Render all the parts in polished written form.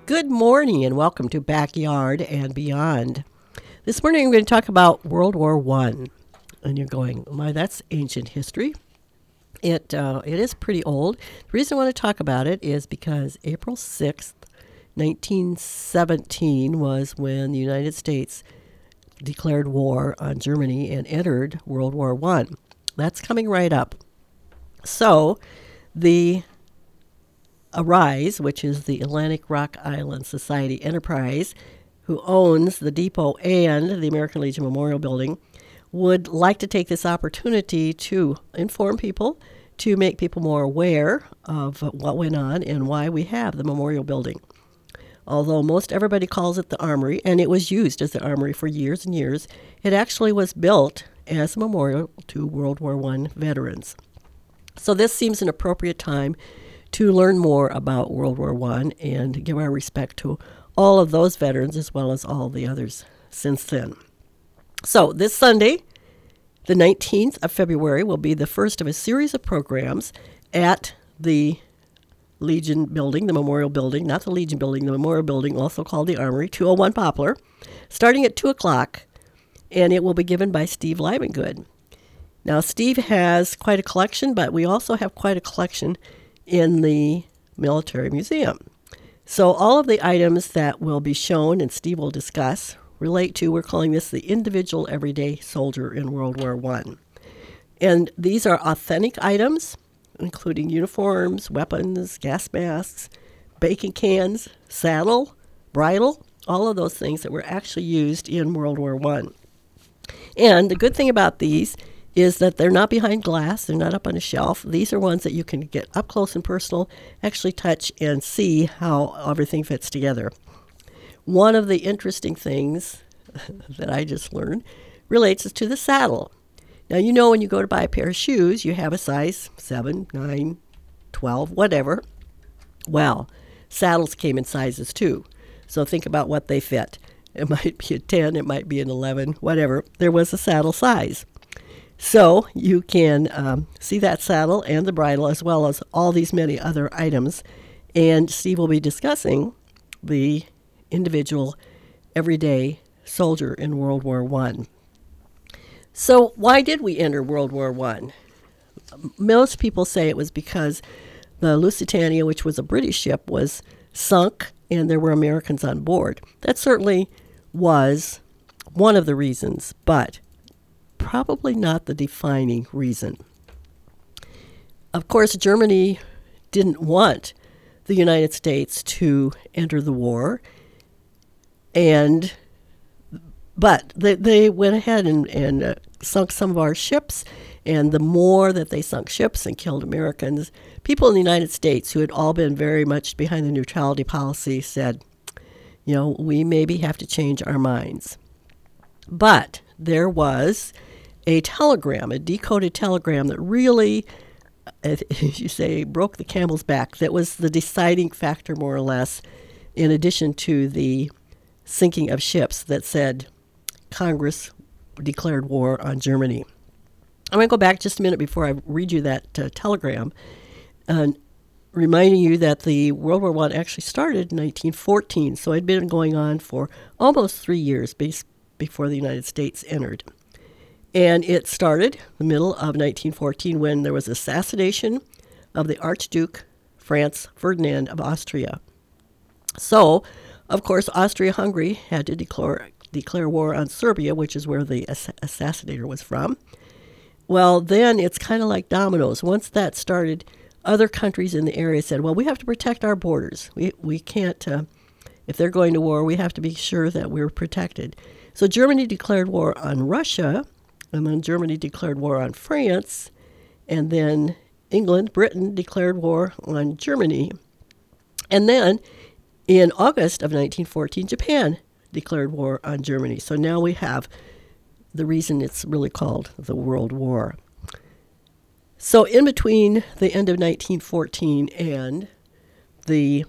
Good morning and welcome to Backyard and Beyond. This morning I'm going to talk about World War One. And you're going, my, that's ancient history. It is pretty old. The reason I want to talk about it is because April 6th, 1917 was when the United States declared war on Germany and entered World War One. That's coming right up. So the ARISE, which is the Atlantic Rock Island Society Enterprise, who owns the depot and the American Legion Memorial Building, would like to take this opportunity to inform people, to make people more aware of what went on and why we have the Memorial Building. Although most everybody calls it the Armory, and it was used as the Armory for years and years, it actually was built as a memorial to World War I veterans. So this seems an appropriate time to learn more about World War I and give our respect to all of those veterans as well as all the others since then. So this Sunday, the 19th of February, will be the first of a series of programs at the Legion Building, the Memorial Building, not the Legion Building, the Memorial Building, also called the Armory, 201 Poplar, starting at 2 o'clock, and it will be given by Steve Livengood. Now, Steve has quite a collection, but we also have quite a collection in the Military Museum. So all of the items that will be shown and Steve will discuss relate to, we're calling this the individual everyday soldier in World War I. And these are authentic items, including uniforms, weapons, gas masks, baking cans, saddle, bridle, all of those things that were actually used in World War I. And the good thing about these is that they're not behind glass, they're not up on a shelf. These are ones that you can get up close and personal, actually touch and see how everything fits together. One of the interesting things that I just learned relates to the saddle. Now, you know when you go to buy a pair of shoes, you have a size 7, 9, 12, whatever. Well, saddles came in sizes too. So think about what they fit. It might be a 10, it might be an 11, whatever. There was a saddle size. So you can see that saddle and the bridle as well as all these many other items. And Steve will be discussing the individual everyday soldier in World War I. So why did we enter World War I? Most people say it was because the Lusitania, which was a British ship, was sunk and there were Americans on board. That certainly was one of the reasons, but probably not the defining reason. Of course, Germany didn't want the United States to enter the war, but they went ahead and sunk some of our ships, and the more that they sunk ships and killed Americans, people in the United States who had all been very much behind the neutrality policy said, we maybe have to change our minds. But there was a telegram, a decoded telegram that really, as you say, broke the camel's back. That was the deciding factor, more or less, in addition to the sinking of ships that said Congress declared war on Germany. I'm going to go back just a minute before I read you that telegram, reminding you that the World War I actually started in 1914, so it had been going on for almost 3 years before the United States entered. And it started the middle of 1914 when there was assassination of the Archduke Franz Ferdinand of Austria. So, of course, Austria-Hungary had to declare war on Serbia, which is where the assassinator was from. Well, then it's kind of like dominoes. Once that started, other countries in the area said, well, we have to protect our borders. We can't, if they're going to war, we have to be sure that we're protected. So Germany declared war on Russia, and then Germany declared war on France, and then Britain declared war on Germany. And then in August of 1914, Japan declared war on Germany. So now we have the reason it's really called the World War. So in between the end of 1914 and the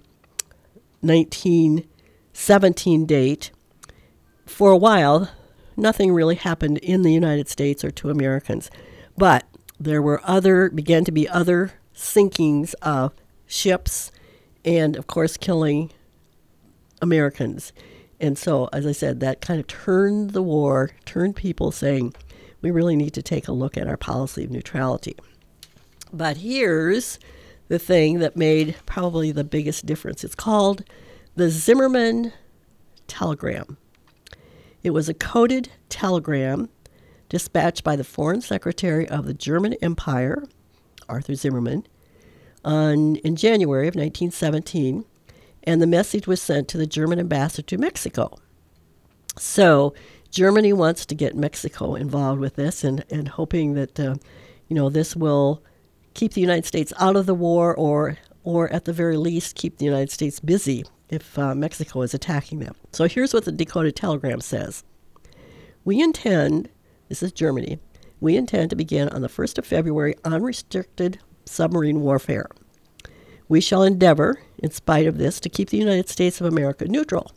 1917 date, for a while, nothing really happened in the United States or to Americans. But there were began to be other sinkings of ships and, of course, killing Americans. And so, as I said, that kind of turned the war, turned people saying, we really need to take a look at our policy of neutrality. But here's the thing that made probably the biggest difference. It's called the Zimmermann telegram. It was a coded telegram dispatched by the Foreign Secretary of the German Empire, Arthur Zimmermann, in January of 1917, and the message was sent to the German ambassador to Mexico. So Germany wants to get Mexico involved with this, and hoping that this will keep the United States out of the war, or at the very least keep the United States busy if Mexico is attacking them. So here's what the decoded telegram says. We intend, this is Germany, we intend to begin on the 1st of February unrestricted submarine warfare. We shall endeavor, in spite of this, to keep the United States of America neutral.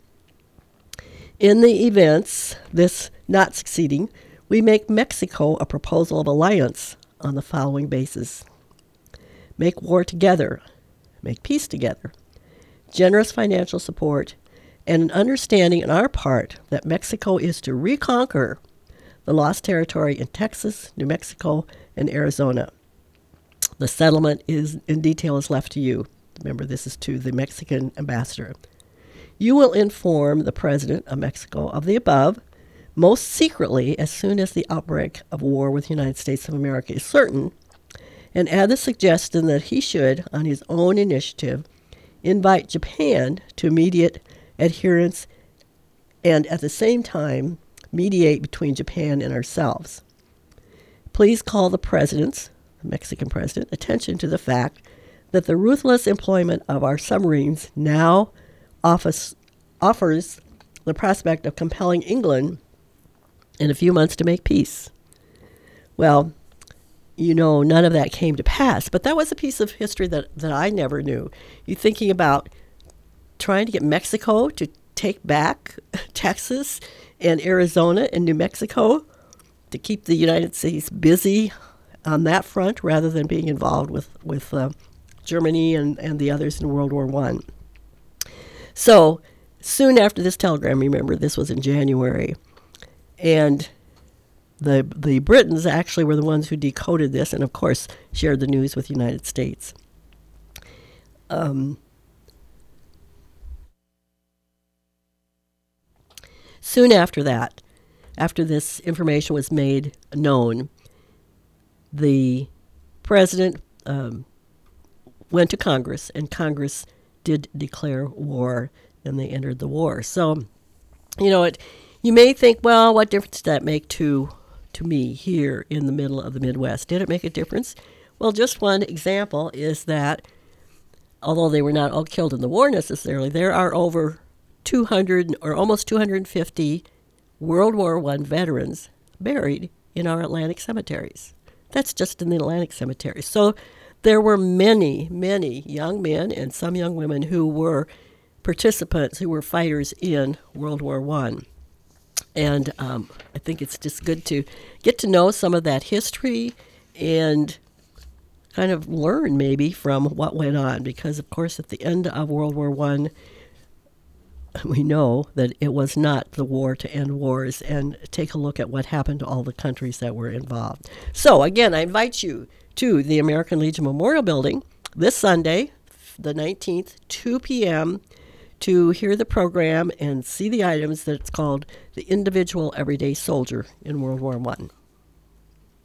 In the events, this not succeeding, we make Mexico a proposal of alliance on the following basis. Make war together, make peace together, generous financial support, and an understanding on our part that Mexico is to reconquer the lost territory in Texas, New Mexico, and Arizona. The settlement in detail is left to you. Remember, this is to the Mexican ambassador. You will inform the president of Mexico of the above, most secretly as soon as the outbreak of war with the United States of America is certain, and add the suggestion that he should, on his own initiative, invite Japan to immediate adherence and at the same time mediate between Japan and ourselves. Please call the president's, the Mexican president, attention to the fact that the ruthless employment of our submarines now offers the prospect of compelling England in a few months to make peace. Well, none of that came to pass, but that was a piece of history that I never knew. You're thinking about trying to get Mexico to take back Texas and Arizona and New Mexico to keep the United States busy on that front rather than being involved with Germany and the others in World War I. So soon after this telegram, remember, this was in January, and the Britons actually were the ones who decoded this and, of course, shared the news with the United States. Soon after that, after this information was made known, the president went to Congress, and Congress did declare war, and they entered the war. So, you may think, well, what difference did that make to me here in the middle of the Midwest? Did it make a difference? Well, just one example is that although they were not all killed in the war necessarily, there are over 200 or almost 250 World War I veterans buried in our Atlantic cemeteries. That's just in the Atlantic cemeteries. So there were many, many young men and some young women who were participants, who were fighters in World War I. And I think it's just good to get to know some of that history and kind of learn maybe from what went on, because, of course, at the end of World War I, we know that it was not the war to end wars, and take a look at what happened to all the countries that were involved. So, again, I invite you to the American Legion Memorial Building this Sunday, the 19th, 2 p.m., to hear the program and see the items that's called The Individual Everyday Soldier in World War I.